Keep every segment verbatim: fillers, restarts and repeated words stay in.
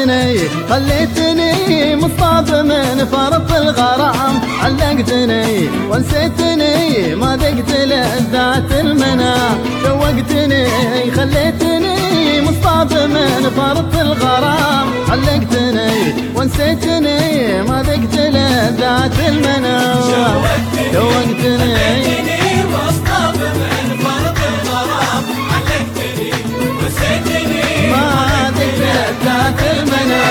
شوقتني خليتني مصاب من فرط الغرام، علقتني ونسيتني ما ذقت لذات المنى، شوقتني خليتني مصاب من فرط الغرام، علقتني ونسيتني ما ذقت لذات المنى، شوقتني مصاب من فرط الغرام، علقتني ونسيتني ما ذقت لذات المنى.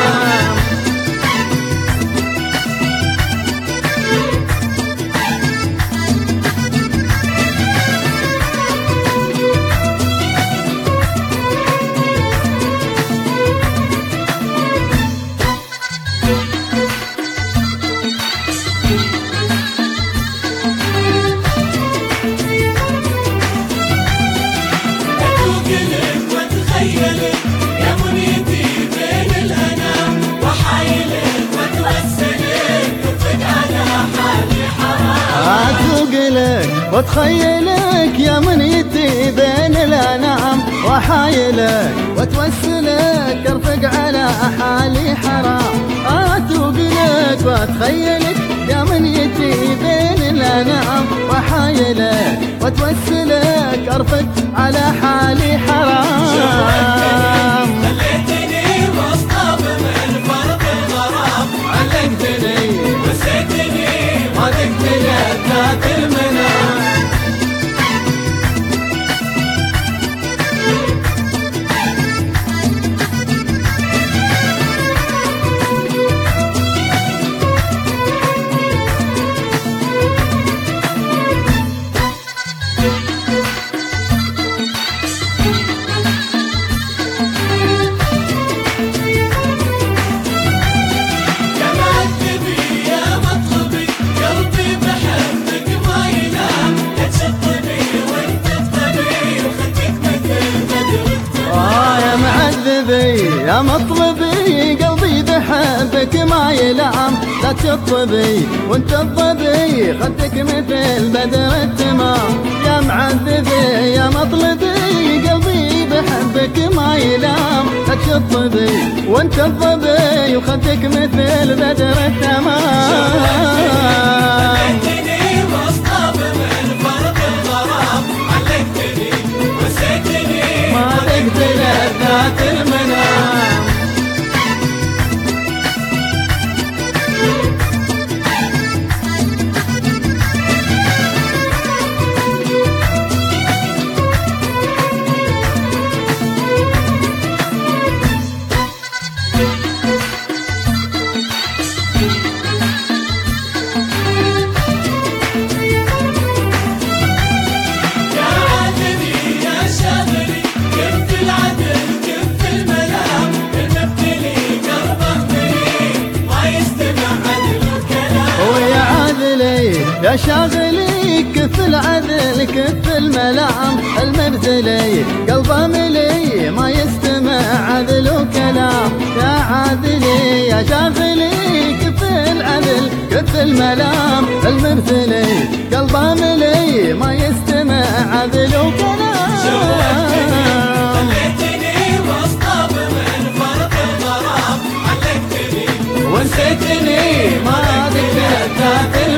يا منيتي بين الأنام، وحايلك وتوسلك وفق على حالي حرام، أسوقلك واتخيلك يا منيتي بين الأنام، وحايلك وتوسلك ارفق على حالي حرام، أسوقلك واتخيلك يا منيتي بين الأنام، وحايلك وتوسلك ارفق على حالي حرام. خليتني مصطاب من فرط الغرام، علقتني ونسيتني ما ذقت لذات المنى. يا مطلبي قلبي بحبك ما يلام، لا تطلبي وانت الظبي خدك مثل بدر التمام، يا معذبي يا مطلبي قلبي بحبك ما يلام، لا تطلبي وانت الظبي وخدك مثل بدر التمام. خليتني مصطاب من فرط الغرام، علقتني ونسيتني ما ذقت لذات المنام. يا شاغلي كف العدل كف الملام، المبذلي قلبه ملي ما يستمع عدل وكلام، يا عادلي يا شاغلي كف العدل كف الملام، المبذلي قلبه ملي ما يستمع عدل وكلام. خليتني مصطاب من فرط الغرام، علقتني ونسيتني ما ذقت